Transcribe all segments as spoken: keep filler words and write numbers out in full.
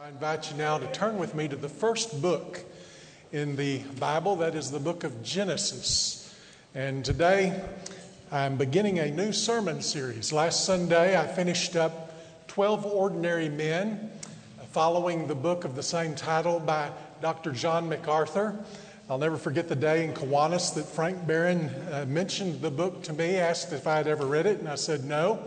invite you now to turn with me to the first book in the Bible, that is the book of Genesis. And today I'm beginning a new sermon series. Last Sunday I finished up twelve Ordinary Men, following the book of the same title by Doctor John MacArthur. I'll never forget the day in Kiwanis that Frank Barron uh, mentioned the book to me, asked if I'd ever read it, and I said no,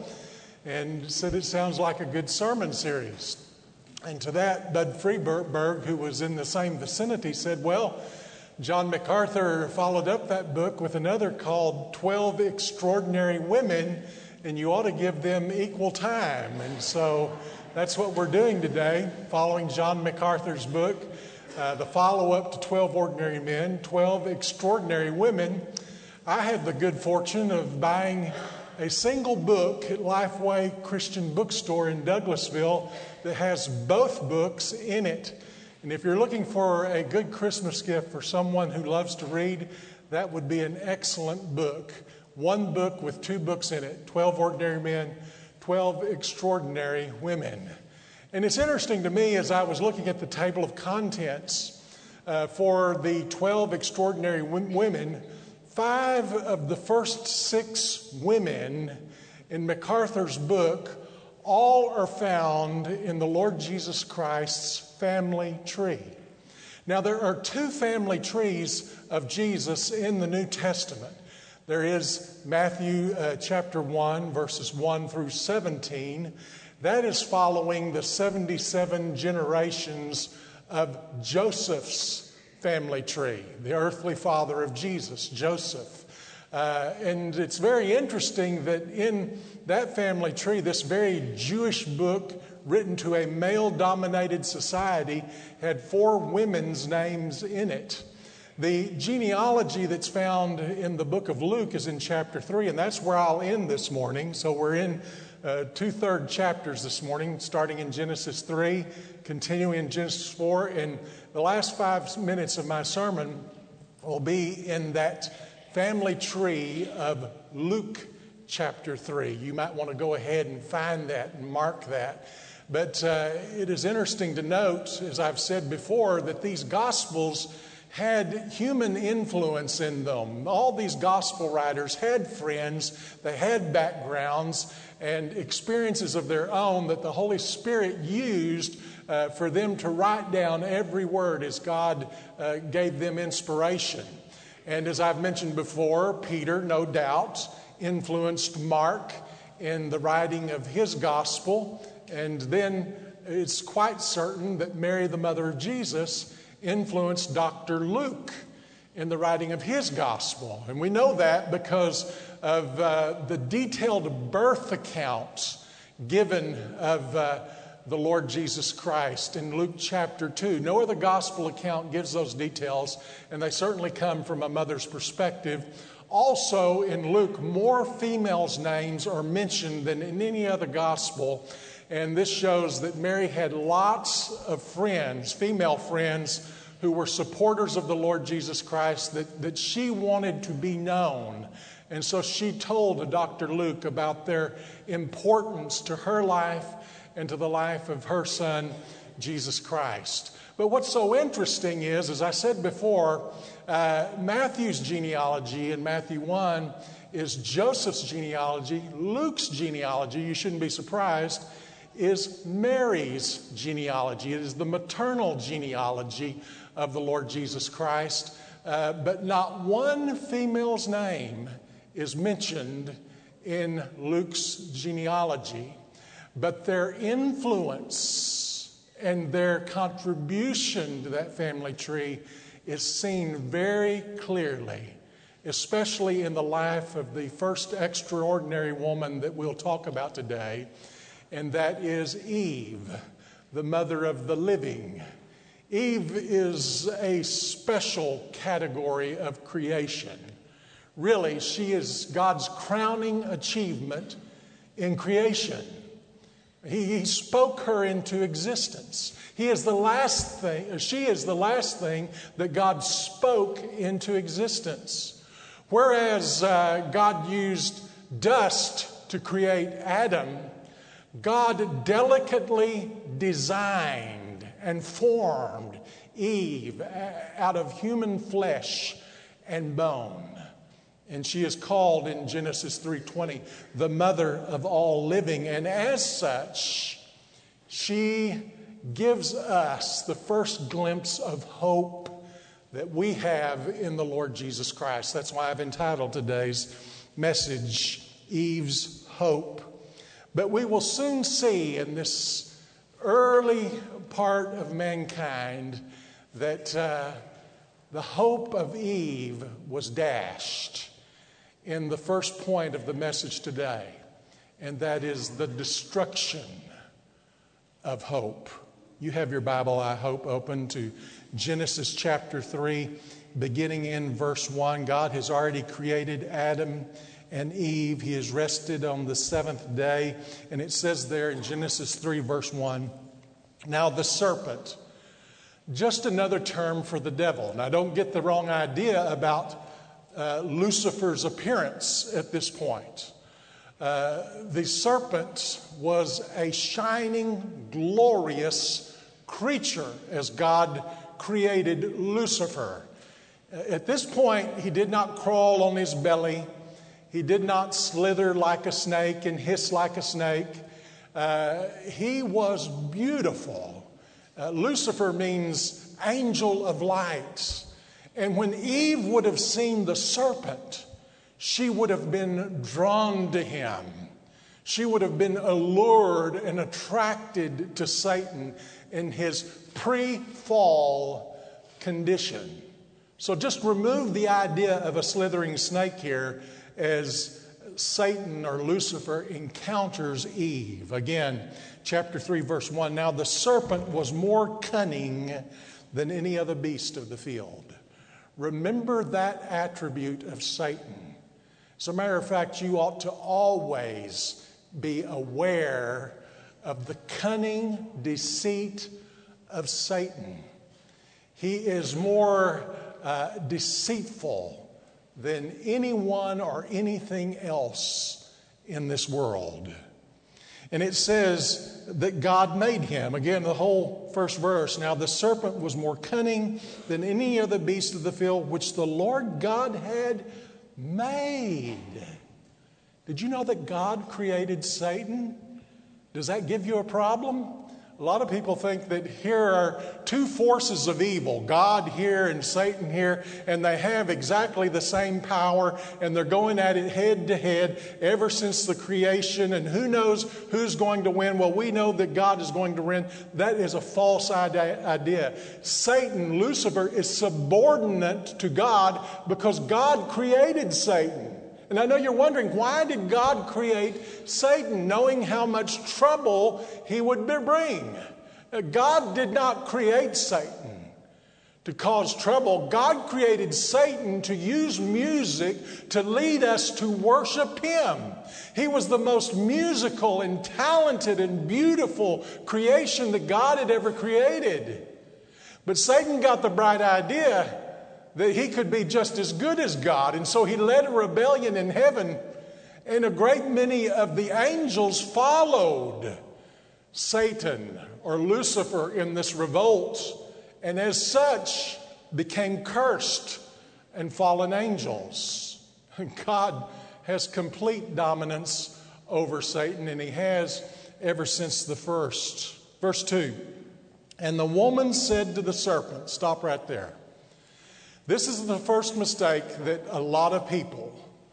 and said it sounds like a good sermon series. And to that, Bud Freeberg, who was in the same vicinity, said, well, John MacArthur followed up that book with another called twelve Extraordinary Women, and you ought to give them equal time. And so that's what we're doing today, following John MacArthur's book, uh, the follow-up to twelve Ordinary Men, twelve Extraordinary Women. I had the good fortune of buying a single book at Lifeway Christian Bookstore in Douglasville that has both books in it. And if you're looking for a good Christmas gift for someone who loves to read, that would be an excellent book. One book with two books in it, twelve Ordinary Men, twelve Extraordinary Women. And it's interesting to me as I was looking at the table of contents uh, for the twelve Extraordinary Women, five of the first six women in MacArthur's book all are found in the Lord Jesus Christ's family tree. Now, there are two family trees of Jesus in the New Testament. There is Matthew uh, chapter one, verses one through seventeen. That is following the seventy-seven generations of Joseph's family tree, the earthly father of Jesus, Joseph. Uh, and it's very interesting that in that family tree, this very Jewish book written to a male-dominated society had four women's names in it. The genealogy that's found in the book of Luke is in chapter three, and that's where I'll end this morning. So we're in uh, two-third chapters this morning, starting in Genesis three, continuing in Genesis four, and the last five minutes of my sermon will be in that family tree of Luke chapter three. You might want to go ahead and find that and mark that. But uh, it is interesting to note, as I've said before, that these Gospels had human influence in them. All these Gospel writers had friends, they had backgrounds and experiences of their own that the Holy Spirit used uh, for them to write down every word as God uh, gave them inspiration. And as I've mentioned before, Peter, no doubt, influenced Mark in the writing of his gospel. And then it's quite certain that Mary, the mother of Jesus, influenced Doctor Luke in the writing of his gospel. And we know that because of uh, the detailed birth accounts given of uh, the Lord Jesus Christ in Luke chapter two. No other gospel account gives those details, and they certainly come from a mother's perspective. Also in Luke, more females' names are mentioned than in any other gospel, and this shows that Mary had lots of friends, female friends, who were supporters of the Lord Jesus Christ, that, that she wanted to be known. And so she told Doctor Luke about their importance to her life and to the life of her son, Jesus Christ. But what's so interesting is, as I said before, uh, Matthew's genealogy in Matthew one is Joseph's genealogy. Luke's genealogy, you shouldn't be surprised, is Mary's genealogy. It is the maternal genealogy of the Lord Jesus Christ. Uh, but not one female's name is mentioned in Luke's genealogy. But their influence and their contribution to that family tree is seen very clearly, especially in the life of the first extraordinary woman that we'll talk about today, and that is Eve, the mother of the living. Eve is a special category of creation. Really, she is God's crowning achievement in creation. He spoke her into existence. He is the last thing, she is the last thing that God spoke into existence. Whereas uh, God used dust to create Adam, God delicately designed and formed Eve out of human flesh and bone. And she is called in Genesis three twenty the mother of all living. And as such, she gives us the first glimpse of hope that we have in the Lord Jesus Christ. That's why I've entitled today's message, Eve's Hope. But we will soon see in this early part of mankind that uh, the hope of Eve was dashed in the first point of the message today, and that is the destruction of hope. You have your Bible, I hope, open to Genesis chapter three, beginning in verse one. God has already created Adam and Eve. He has rested on the seventh day. And it says there in Genesis three, verse one, now the serpent, just another term for the devil. Now don't get the wrong idea about uh, Lucifer's appearance at this point. Uh, the serpent was a shining, glorious creature as God created Lucifer. At this point, he did not crawl on his belly. He did not slither like a snake and hiss like a snake. Uh, he was beautiful. Uh, Lucifer means angel of light. And when Eve would have seen the serpent, she would have been drawn to him. She would have been allured and attracted to Satan in his pre-fall condition. So just remove the idea of a slithering snake here as Satan or Lucifer encounters Eve. Again, chapter three, verse one. Now the serpent was more cunning than any other beast of the field. Remember that attribute of Satan. As a matter of fact, you ought to always be aware of the cunning deceit of Satan. He is more uh, deceitful than anyone or anything else in this world. And it says that God made him. Again, the whole first verse. Now the serpent was more cunning than any other beast of the field which the Lord God had made. Did you know that God created Satan? Does that give you a problem? A lot of people think that here are two forces of evil, God here and Satan here, and they have exactly the same power, and they're going at it head to head ever since the creation, and who knows who's going to win? Well, we know that God is going to win. That is a false idea. Satan, Lucifer, is subordinate to God because God created Satan. And I know you're wondering, why did God create Satan, knowing how much trouble he would bring? God did not create Satan to cause trouble. God created Satan to use music to lead us to worship him. He was the most musical and talented and beautiful creation that God had ever created. But Satan got the bright idea that he could be just as good as God. And so he led a rebellion in heaven, and a great many of the angels followed Satan or Lucifer in this revolt, and as such became cursed and fallen angels. God has complete dominance over Satan, and he has ever since the first. Verse two, and the woman said to the serpent, stop right there. This is the first mistake that a lot of people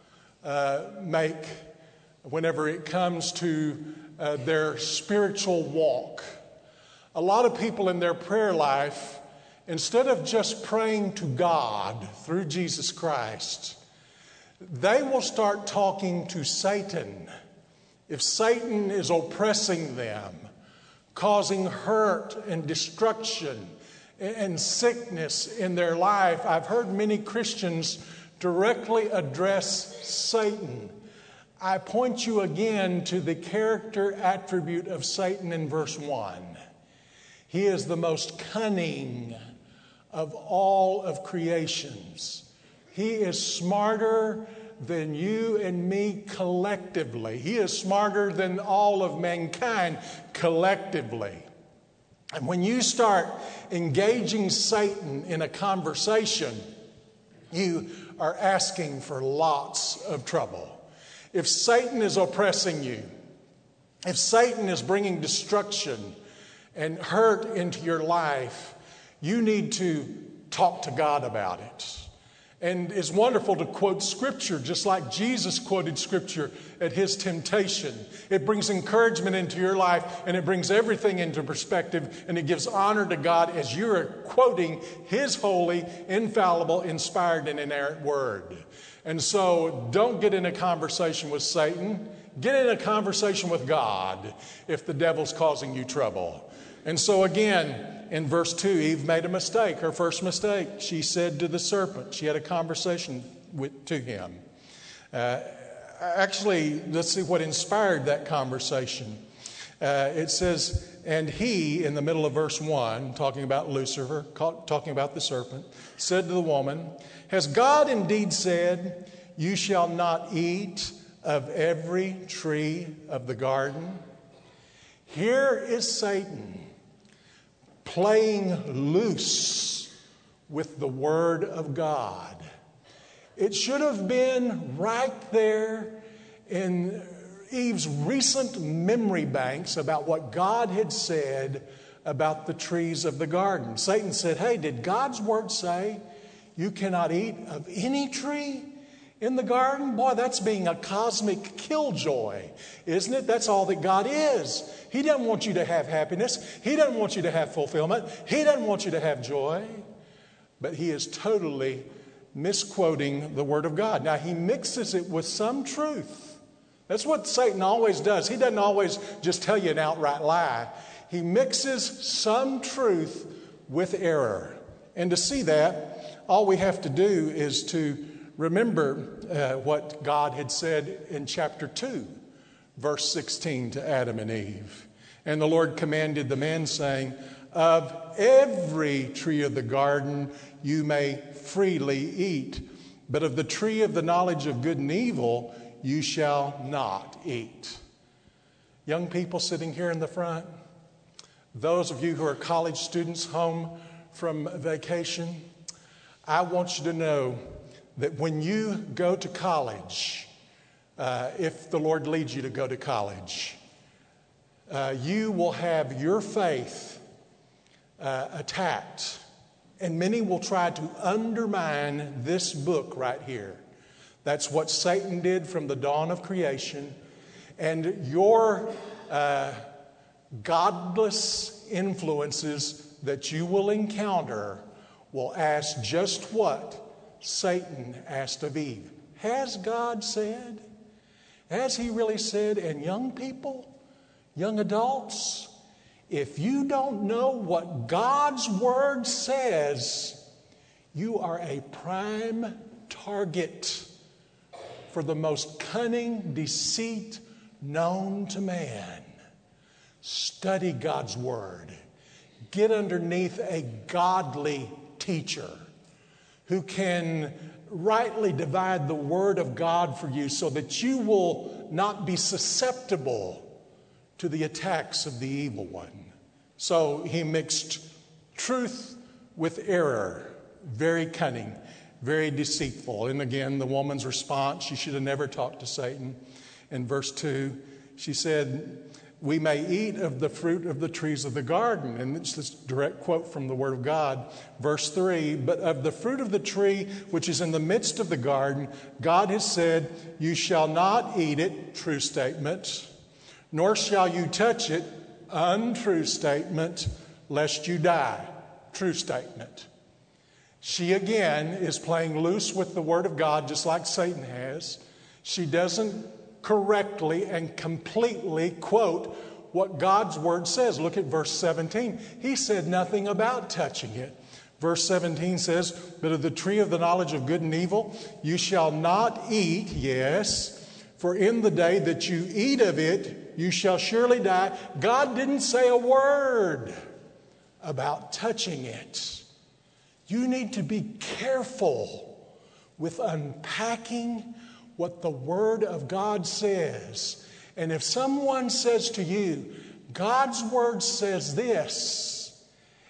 uh, make whenever it comes to uh, their spiritual walk. A lot of people in their prayer life, instead of just praying to God through Jesus Christ, they will start talking to Satan. If Satan is oppressing them, causing hurt and destruction and sickness in their life, I've heard many Christians directly address Satan. I point you again to the character attribute of Satan in verse one. He is the most cunning of all of creations. He is smarter than you and me collectively. He is smarter than all of mankind collectively. And when you start engaging Satan in a conversation, you are asking for lots of trouble. If Satan is oppressing you, if Satan is bringing destruction and hurt into your life, you need to talk to God about it. And it's wonderful to quote Scripture just like Jesus quoted Scripture at his temptation. It brings encouragement into your life, and it brings everything into perspective, and it gives honor to God as you're quoting his holy, infallible, inspired, and inerrant word. And so don't get in a conversation with Satan. Get in a conversation with God if the devil's causing you trouble. And so again, in verse two, Eve made a mistake, her first mistake. She said to the serpent, she had a conversation with, to him. Uh, actually, let's see what inspired that conversation. Uh, it says, and he, in the middle of verse one, talking about Lucifer, talking about the serpent, said to the woman, has God indeed said, you shall not eat of every tree of the garden? Here is Satan playing loose with the Word of God. It should have been right there in Eve's recent memory banks about what God had said about the trees of the garden. Satan said, hey, did God's Word say you cannot eat of any tree in the garden? Boy, that's being a cosmic killjoy, isn't it? That's all that God is. He doesn't want you to have happiness. He doesn't want you to have fulfillment. He doesn't want you to have joy. But he is totally misquoting the Word of God. Now, he mixes it with some truth. That's what Satan always does. He doesn't always just tell you an outright lie. He mixes some truth with error. And to see that, all we have to do is to remember uh, what God had said in chapter two, verse sixteen to Adam and Eve. And the Lord commanded the man, saying, of every tree of the garden you may freely eat, but of the tree of the knowledge of good and evil you shall not eat. Young people sitting here in the front, those of you who are college students home from vacation, I want you to know that when you go to college, uh, if the Lord leads you to go to college, uh, you will have your faith uh, attacked. And many will try to undermine this book right here. That's what Satan did from the dawn of creation. And your uh, godless influences that you will encounter will ask just what Satan asked of Eve. Has God said? Has he really said? And young people, young adults, if you don't know what God's Word says, you are a prime target for the most cunning deceit known to man. Study God's Word. Get underneath a godly teacher who can rightly divide the Word of God for you so that you will not be susceptible to the attacks of the evil one. So he mixed truth with error. Very cunning, very deceitful. And again, the woman's response, she should have never talked to Satan. In verse two, she said, we may eat of the fruit of the trees of the garden. And it's this direct quote from the Word of God. Verse three, but of the fruit of the tree which is in the midst of the garden, God has said, you shall not eat it, true statement, nor shall you touch it, untrue statement, lest you die, true statement. She again is playing loose with the Word of God just like Satan has. She doesn't correctly and completely quote what God's Word says. Look at verse seventeen. He said nothing about touching it. Verse seventeen says, but of the tree of the knowledge of good and evil you shall not eat, yes, for in the day that you eat of it you shall surely die. God didn't say a word about touching it. You need to be careful with unpacking what the Word of God says. And if someone says to you, God's Word says this,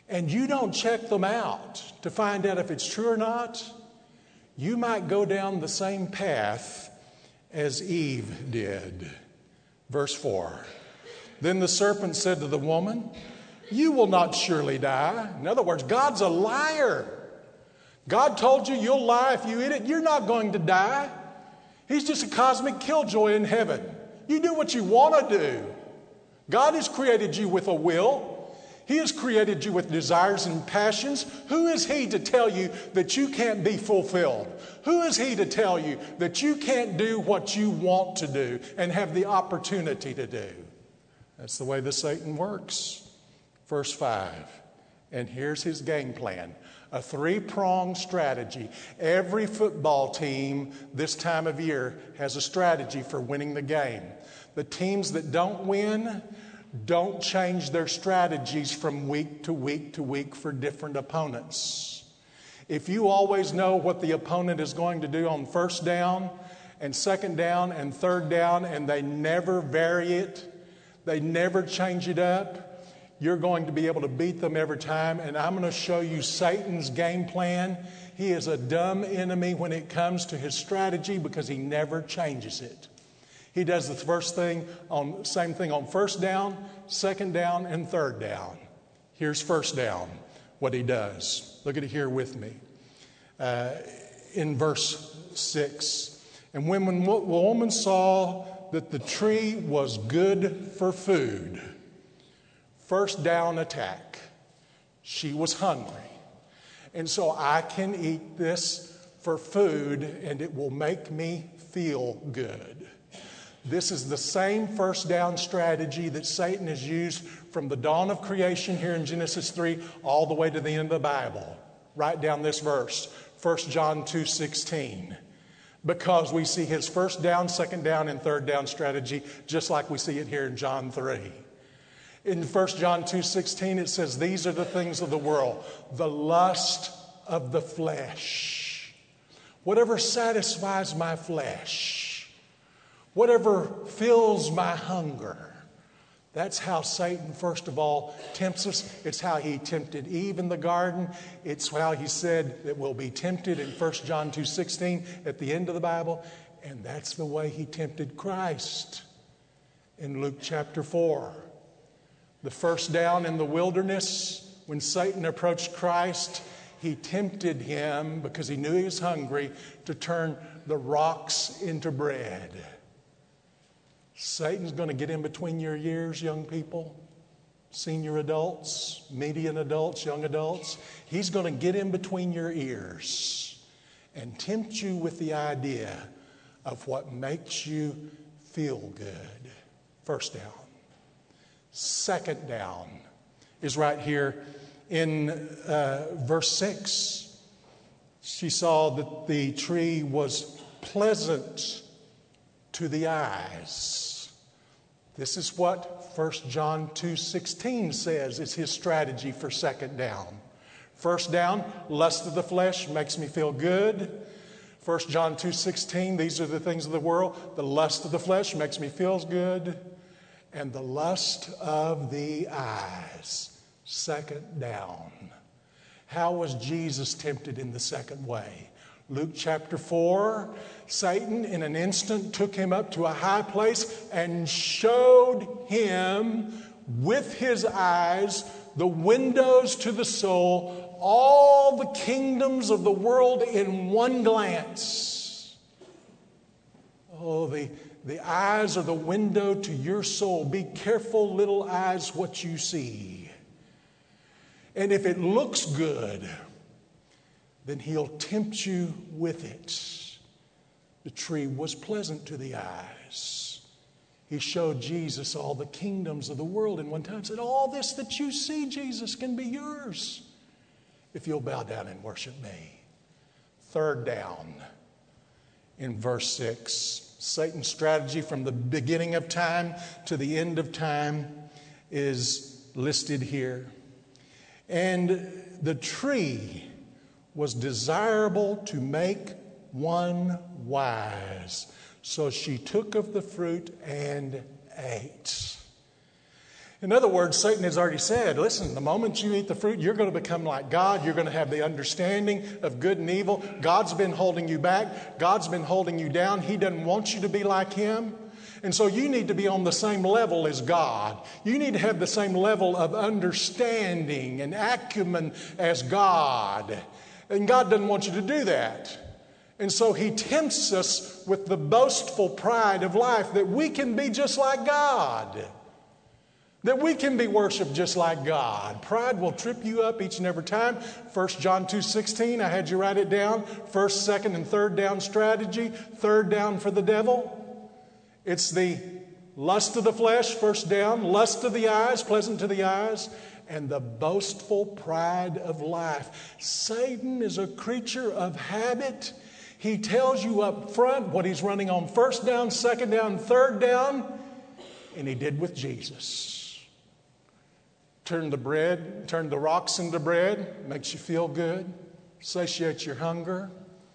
and you don't check them out to find out if it's true or not, you might go down the same path as Eve did. Verse four. Then the serpent said to the woman, "You will not surely die." In other words, God's a liar. God told you you'll lie if you eat it. You're not going to die. He's just a cosmic killjoy in heaven. You do what you want to do. God has created you with a will. He has created you with desires and passions. Who is He to tell you that you can't be fulfilled? Who is He to tell you that you can't do what you want to do and have the opportunity to do? That's the way that Satan works. Verse five. And here's his game plan. A three-pronged strategy. Every football team this time of year has a strategy for winning the game. The teams that don't win don't change their strategies from week to week to week for different opponents. If you always know what the opponent is going to do on first down and second down and third down, and they never vary it, they never change it up, you're going to be able to beat them every time. And I'm going to show you Satan's game plan. He is a dumb enemy when it comes to his strategy because he never changes it. He does the first thing on same thing on first down, second down, and third down. Here's first down, what he does. Look at it here with me. Uh, in verse six. And when the woman saw that the tree was good for food, first down attack. She was hungry. And so I can eat this for food and it will make me feel good. This is the same first down strategy that Satan has used from the dawn of creation here in Genesis three all the way to the end of the Bible. Write down this verse, First John two sixteen. Because we see his first down, second down, and third down strategy just like we see it here in John three. In First John two sixteen it says, "These are the things of the world, the lust of the flesh." Whatever satisfies my flesh, whatever fills my hunger. That's how Satan, first of all, tempts us. It's how he tempted Eve in the garden. It's how he said that we'll be tempted in First John two sixteen at the end of the Bible. And that's the way he tempted Christ in Luke chapter four. The first down in the wilderness, when Satan approached Christ, he tempted him because he knew he was hungry to turn the rocks into bread. Satan's going to get in between your ears, young people, senior adults, median adults, young adults. He's going to get in between your ears and tempt you with the idea of what makes you feel good. First down. Second down is right here in uh, verse six. She saw that the tree was pleasant to the eyes. This is what First John two sixteen says is his strategy for second down. First down, lust of the flesh makes me feel good. First John two sixteen, these are the things of the world. The lust of the flesh makes me feel good. And the lust of the eyes, second down. How was Jesus tempted in the second way? Luke chapter four, Satan in an instant took him up to a high place and showed him with his eyes the windows to the soul, all the kingdoms of the world in one glance. Oh, the, the eyes are the window to your soul. Be careful, little eyes, what you see. And if it looks good, then he'll tempt you with it. The tree was pleasant to the eyes. He showed Jesus all the kingdoms of the world in one time. Said, all this that you see, Jesus, can be yours if you'll bow down and worship me. Third down in verse six. Satan's strategy from the beginning of time to the end of time is listed here. And the tree was desirable to make one wise. So she took of the fruit and ate. In other words, Satan has already said, listen, the moment you eat the fruit, you're going to become like God. You're going to have the understanding of good and evil. God's been holding you back. God's been holding you down. He doesn't want you to be like Him. And so you need to be on the same level as God. You need to have the same level of understanding and acumen as God. And God doesn't want you to do that. And so He tempts us with the boastful pride of life that we can be just like God. That we can be worshiped just like God. Pride will trip you up each and every time. First John two sixteen, I had you write it down. First, second, and third down strategy. Third down for the devil. It's the lust of the flesh, first down. Lust of the eyes, pleasant to the eyes. And the boastful pride of life. Satan is a creature of habit. He tells you up front what he's running on first down, second down, third down. And he did with Jesus. Turn the bread, turn the rocks into bread, makes you feel good, satiates your hunger,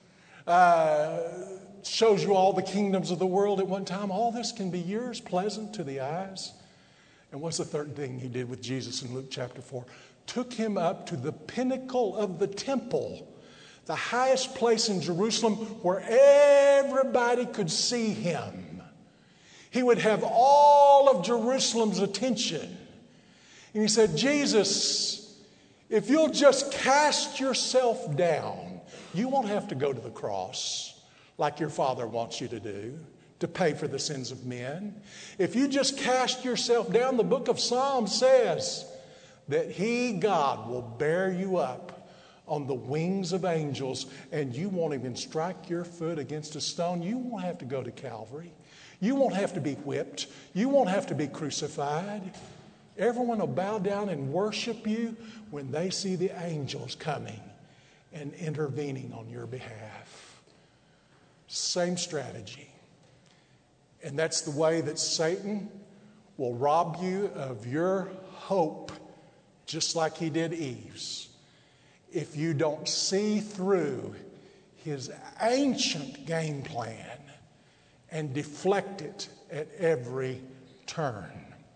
uh, shows you all the kingdoms of the world at one time. All this can be yours, pleasant to the eyes. And what's the third thing he did with Jesus in Luke chapter four? Took him up to the pinnacle of the temple, the highest place in Jerusalem where everybody could see him. He would have all of Jerusalem's attention. And he said, Jesus, if you'll just cast yourself down, you won't have to go to the cross like your Father wants you to do to pay for the sins of men. If you just cast yourself down, the book of Psalms says that He, God, will bear you up on the wings of angels, and you won't even strike your foot against a stone. You won't have to go to Calvary. You won't have to be whipped. You won't have to be crucified. Everyone will bow down and worship you when they see the angels coming and intervening on your behalf. Same strategy. And that's the way that Satan will rob you of your hope, just like he did Eve's, if you don't see through his ancient game plan and deflect it at every turn.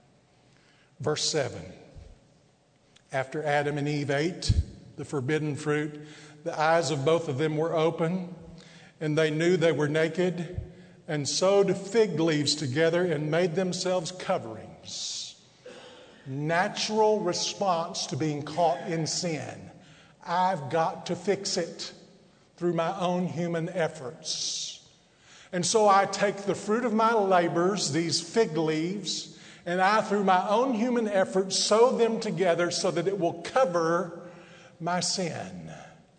Verse seven, after Adam and Eve ate the forbidden fruit, the eyes of both of them were open, and they knew they were naked, and sewed fig leaves together and made themselves coverings. Natural response to being caught in sin. I've got to fix it through my own human efforts. And so I take the fruit of my labors, these fig leaves, and I, through my own human efforts, sew them together so that it will cover my sin.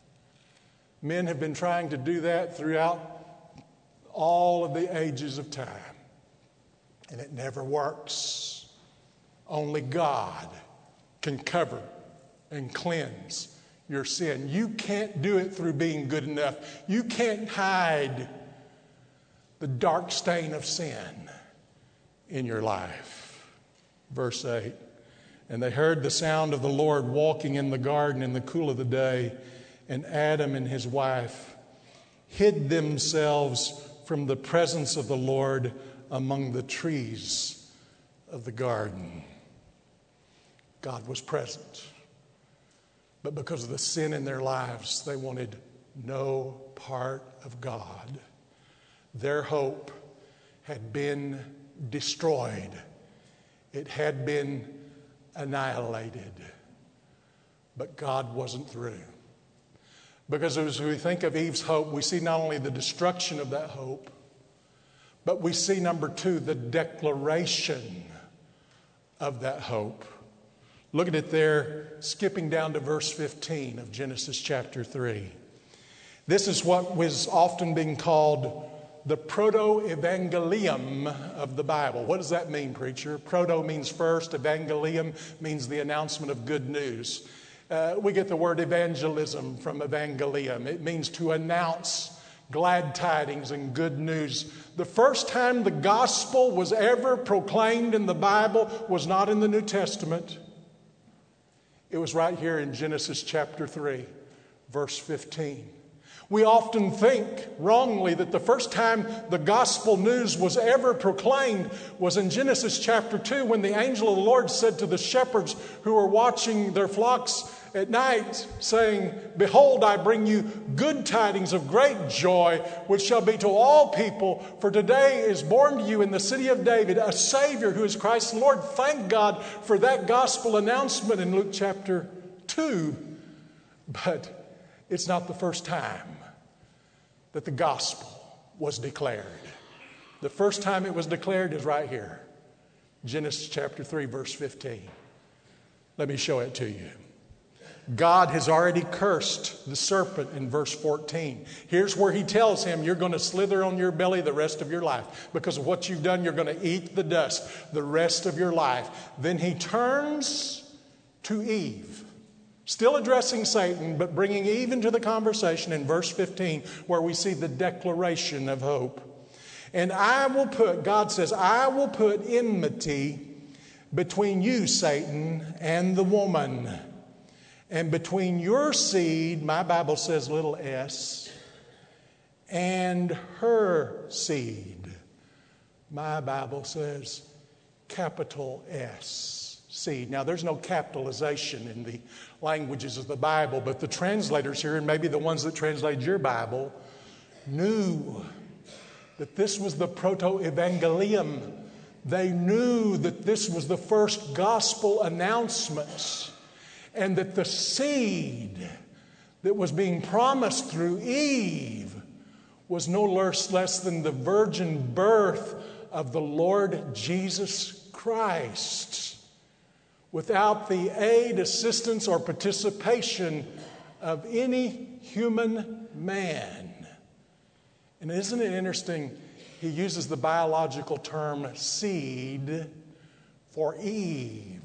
Men have been trying to do that throughout all of the ages of time. And it never works. Only God can cover and cleanse your sin. You can't do it through being good enough. You can't hide the dark stain of sin in your life. Verse eight, and they heard the sound of the Lord walking in the garden in the cool of the day, and Adam and his wife hid themselves from the presence of the Lord among the trees of the garden. God was present. But because of the sin in their lives, they wanted no part of God. Their hope had been destroyed. It had been annihilated. But God wasn't through. Because as we think of Eve's hope, we see not only the destruction of that hope, but we see, number two, the declaration of that hope. Look at it there, skipping down to verse fifteen of Genesis chapter three. This is what was often being called the proto-evangelium of the Bible. What does that mean, preacher? Proto means first. Evangelium means the announcement of good news. Uh, we get the word evangelism from evangelium. It means to announce glad tidings and good news. The first time the gospel was ever proclaimed in the Bible was not in the New Testament. It was right here in Genesis chapter three, verse fifteen. We often think wrongly that the first time the gospel news was ever proclaimed was in Genesis chapter two, when the angel of the Lord said to the shepherds who were watching their flocks at night, saying, "Behold, I bring you good tidings of great joy, which shall be to all people. For today is born to you in the city of David a Savior who is Christ the Lord." Thank God for that gospel announcement in Luke chapter two. But it's not the first time that the gospel was declared. The first time it was declared is right here. Genesis chapter three, verse fifteen. Let me show it to you. God has already cursed the serpent in verse fourteen. Here's where he tells him, you're going to slither on your belly the rest of your life. Because of what you've done, you're going to eat the dust the rest of your life. Then he turns to Eve. Still addressing Satan, but bringing Eve into the conversation in verse fifteen, where we see the declaration of hope. And I will put, God says, I will put enmity between you, Satan, and the woman. And between your seed, my Bible says little s, and her seed. My Bible says capital S, seed. Now, there's no capitalization in the languages of the Bible, but the translators here, and maybe the ones that translated your Bible, knew that this was the proto-evangelium. They knew that this was the first gospel announcements, and that the seed that was being promised through Eve was no less, less than the virgin birth of the Lord Jesus Christ, without the aid, assistance, or participation of any human man. And isn't it interesting? He uses the biological term seed for Eve.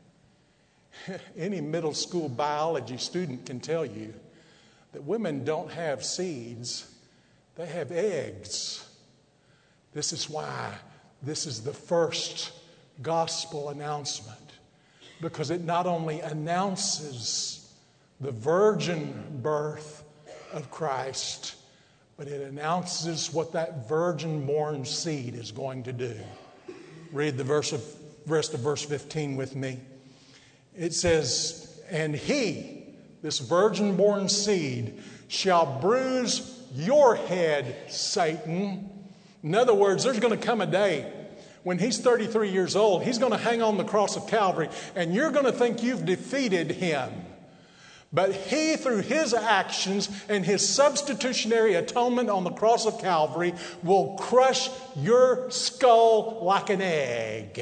Any middle school biology student can tell you that women don't have seeds, they have eggs. This is why this is the first gospel announcement, because it not only announces the virgin birth of Christ, but it announces what that virgin-born seed is going to do. Read the verse of, rest of verse fifteen with me. It says, and he, this virgin-born seed, shall bruise your head, Satan. In other words, there's going to come a day when he's thirty-three years old, he's going to hang on the cross of Calvary, and you're going to think you've defeated him. But he, through his actions and his substitutionary atonement on the cross of Calvary, will crush your skull like an egg.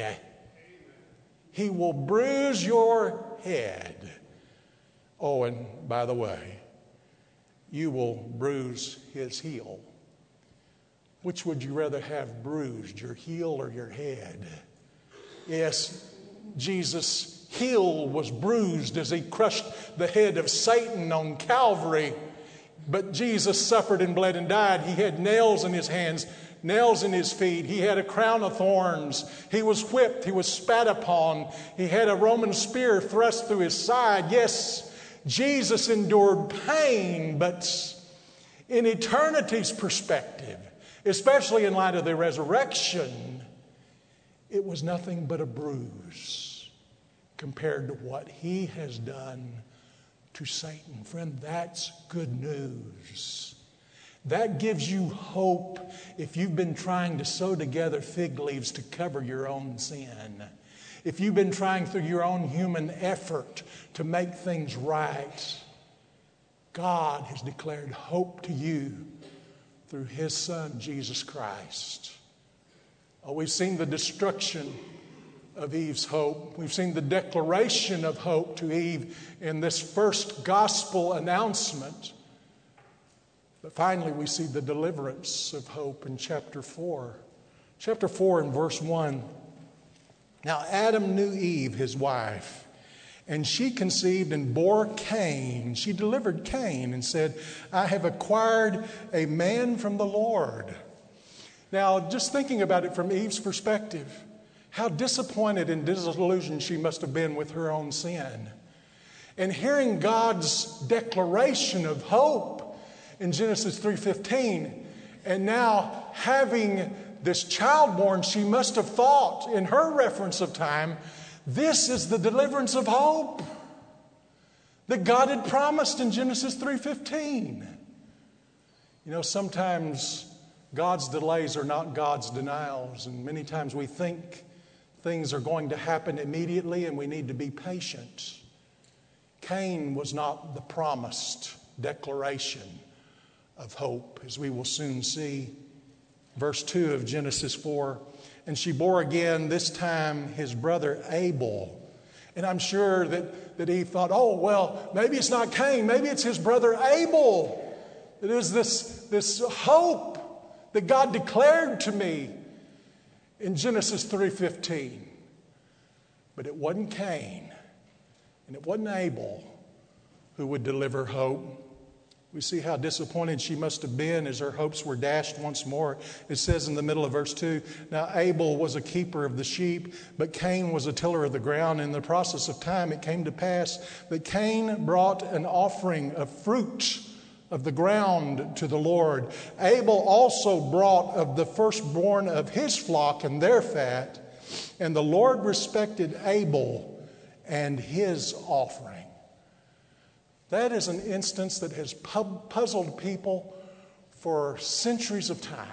He will bruise your head. Oh, and by the way, you will bruise his heel. Which would you rather have bruised, your heel or your head? Yes, Jesus' heel was bruised as he crushed the head of Satan on Calvary. But Jesus suffered and bled and died. He had nails in his hands, nails in his feet. He had a crown of thorns. He was whipped. He was spat upon. He had a Roman spear thrust through his side. Yes, Jesus endured pain, but in eternity's perspective, especially in light of the resurrection, it was nothing but a bruise compared to what he has done to Satan. Friend, that's good news. That gives you hope if you've been trying to sew together fig leaves to cover your own sin. If you've been trying through your own human effort to make things right, God has declared hope to you through his Son, Jesus Christ. Oh, we've seen the destruction of Eve's hope. We've seen the declaration of hope to Eve in this first gospel announcement. But finally, we see the deliverance of hope in chapter four. Chapter four and verse one. Now Adam knew Eve, his wife, and she conceived and bore Cain. She delivered Cain and said, I have acquired a man from the Lord. Now, just thinking about it from Eve's perspective, how disappointed and disillusioned she must have been with her own sin. And hearing God's declaration of hope, in Genesis three fifteen. And now, having this child born, she must have thought, in her reference of time, this is the deliverance of hope that God had promised in Genesis three fifteen. You know, sometimes God's delays are not God's denials, and many times we think things are going to happen immediately and we need to be patient. Cain was not the promised declaration of hope, as we will soon see. Verse two of Genesis four, and she bore again, this time his brother Abel. And I'm sure that, that he thought, oh, well, maybe it's not Cain, maybe it's his brother Abel. It is this, this hope that God declared to me in Genesis three fifteen. But it wasn't Cain, and it wasn't Abel who would deliver hope. We see how disappointed she must have been as her hopes were dashed once more. It says in the middle of verse two, now Abel was a keeper of the sheep, but Cain was a tiller of the ground. In the process of time, it came to pass that Cain brought an offering of fruit of the ground to the Lord. Abel also brought of the firstborn of his flock and their fat, and the Lord respected Abel and his offering. That is an instance that has puzzled people for centuries of time.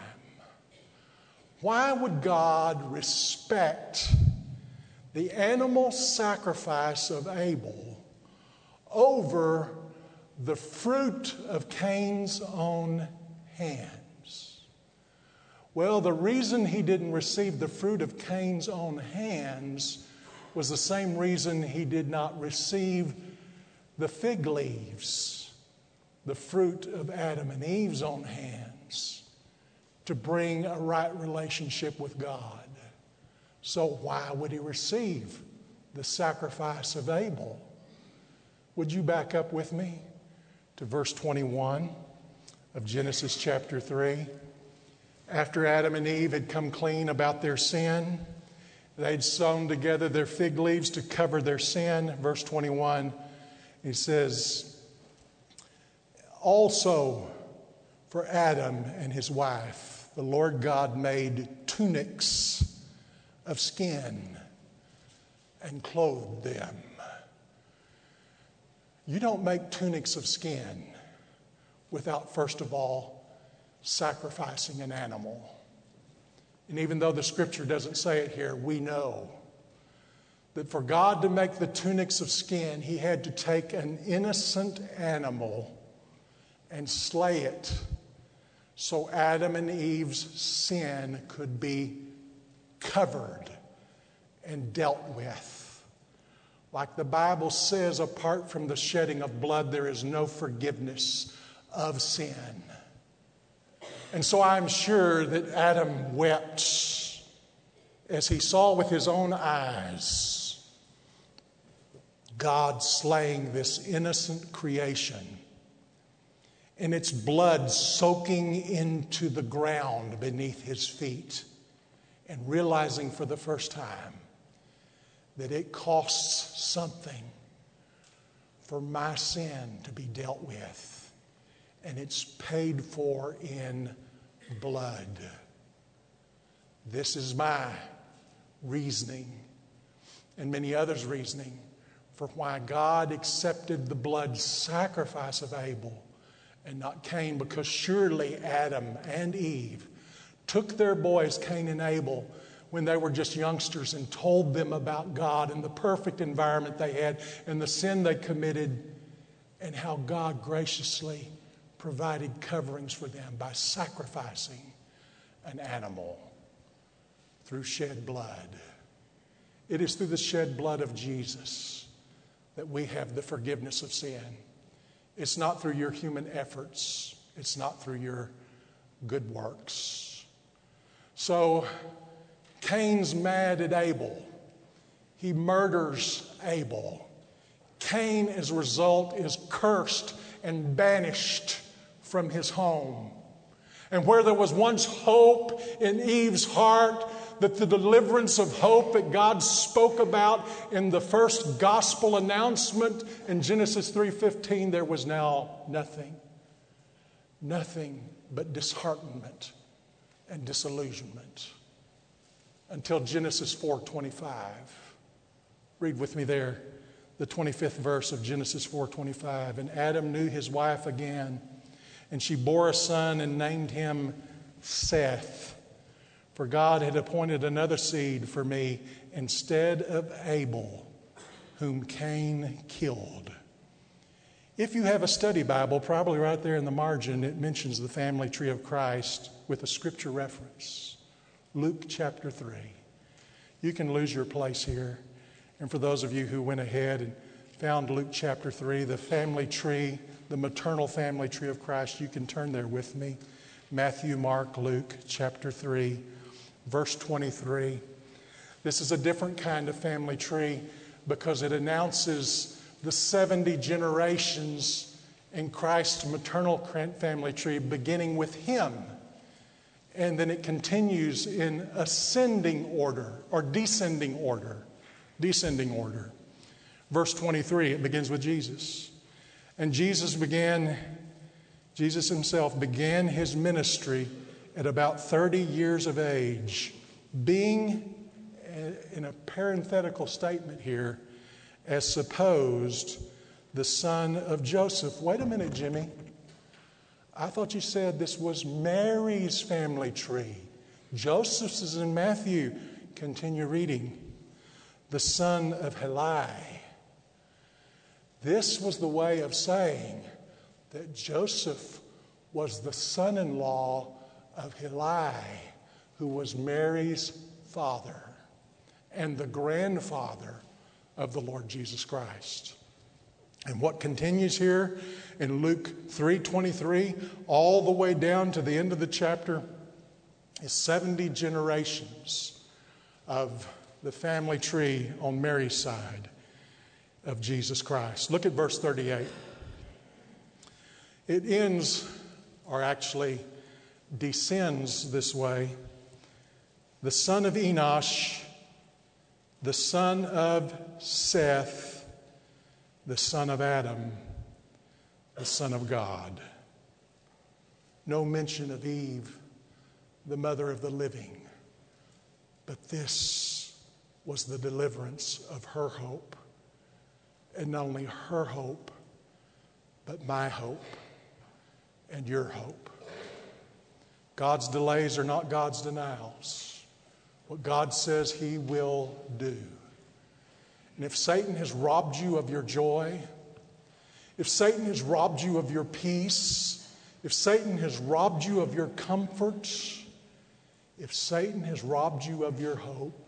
Why would God respect the animal sacrifice of Abel over the fruit of Cain's own hands? Well, the reason he didn't receive the fruit of Cain's own hands was the same reason he did not receive the fig leaves, the fruit of Adam and Eve's own hands, to bring a right relationship with God. So why would he receive the sacrifice of Abel? Would you back up with me to verse twenty-one of Genesis chapter three? After Adam and Eve had come clean about their sin, they'd sewn together their fig leaves to cover their sin. Verse twenty-one, he says, also for Adam and his wife, the Lord God made tunics of skin and clothed them. You don't make tunics of skin without, first of all, sacrificing an animal. And even though the scripture doesn't say it here, we know that for God to make the tunics of skin, he had to take an innocent animal and slay it so Adam and Eve's sin could be covered and dealt with. Like the Bible says, apart from the shedding of blood, there is no forgiveness of sin. And so I'm sure that Adam wept as he saw with his own eyes God slaying this innocent creation and its blood soaking into the ground beneath his feet, and realizing for the first time that it costs something for my sin to be dealt with, and it's paid for in blood. This is my reasoning and many others' reasoning for why God accepted the blood sacrifice of Abel and not Cain, because surely Adam and Eve took their boys, Cain and Abel, when they were just youngsters and told them about God and the perfect environment they had and the sin they committed, and how God graciously provided coverings for them by sacrificing an animal through shed blood. It is through the shed blood of Jesus that we have the forgiveness of sin. It's not through your human efforts. It's not through your good works. So Cain's mad at Abel. He murders Abel. Cain, as a result, is cursed and banished from his home. And where there was once hope in Eve's heart, that the deliverance of hope that God spoke about in the first gospel announcement in Genesis three fifteen, there was now nothing. nothing but disheartenment and disillusionment until Genesis four twenty-five. Read with me there, the twenty-fifth verse of Genesis four twenty-five. And Adam knew his wife again, and she bore a son and named him Seth. For God had appointed another seed for me instead of Abel, whom Cain killed. If you have a study Bible, probably right there in the margin, it mentions the family tree of Christ with a scripture reference. Luke chapter three. You can lose your place here. And for those of you who went ahead and found Luke chapter three, the family tree, the maternal family tree of Christ, you can turn there with me. Matthew, Mark, Luke chapter three, verse twenty-three. This is a different kind of family tree because it announces the seventy generations in Christ's maternal family tree, beginning with him. And then it continues in ascending order or descending order. Descending order. Verse twenty-three, it begins with Jesus. And Jesus began, Jesus himself began his ministry at about thirty years of age, being, in a parenthetical statement here, as supposed the son of Joseph. Wait a minute, Jimmy. I thought you said this was Mary's family tree. Joseph's is in Matthew. Continue reading. The son of Heli. This was the way of saying that Joseph was the son-in-law of Heli, who was Mary's father and the grandfather of the Lord Jesus Christ. And what continues here in Luke three twenty-three, all the way down to the end of the chapter, is seventy generations of the family tree on Mary's side of Jesus Christ. Look at verse thirty-eight. It ends, or actually descends this way. The son of Enosh, the son of Seth, the son of Adam, the son of God. No mention of Eve, the mother of the living. But this was the deliverance of her hope. And not only her hope, but my hope and your hope. God's delays are not God's denials. What God says he will do. And if Satan has robbed you of your joy, if Satan has robbed you of your peace, if Satan has robbed you of your comfort, if Satan has robbed you of your hope,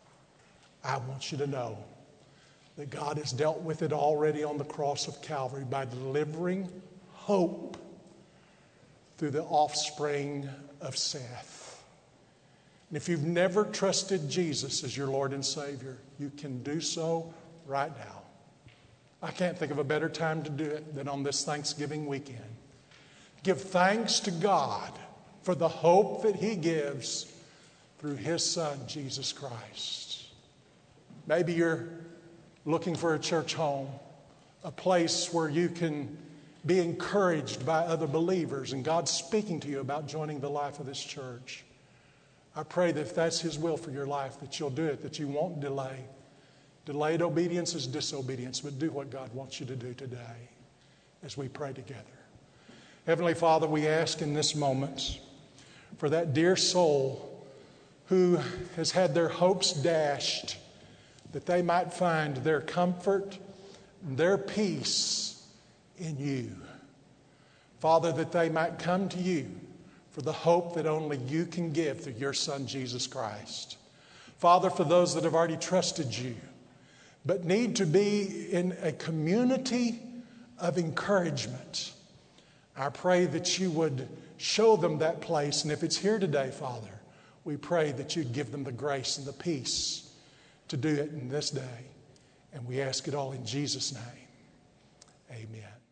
I want you to know that God has dealt with it already on the cross of Calvary by delivering hope through the offspring of Seth. And if you've never trusted Jesus as your Lord and Savior, you can do so right now. I can't think of a better time to do it than on this Thanksgiving weekend. Give thanks to God for the hope that he gives through his Son, Jesus Christ. Maybe you're looking for a church home, a place where you can be encouraged by other believers and God's speaking to you about joining the life of this church. I pray that if that's his will for your life, that you'll do it, that you won't delay. Delayed obedience is disobedience, but do what God wants you to do today as we pray together. Heavenly Father, we ask in this moment for that dear soul who has had their hopes dashed, that they might find their comfort, their peace in you. Father, that they might come to you for the hope that only you can give through your Son, Jesus Christ. Father, for those that have already trusted you, but need to be in a community of encouragement, I pray that you would show them that place. And if it's here today, Father, we pray that you'd give them the grace and the peace to do it in this day. And we ask it all in Jesus' name. Amen.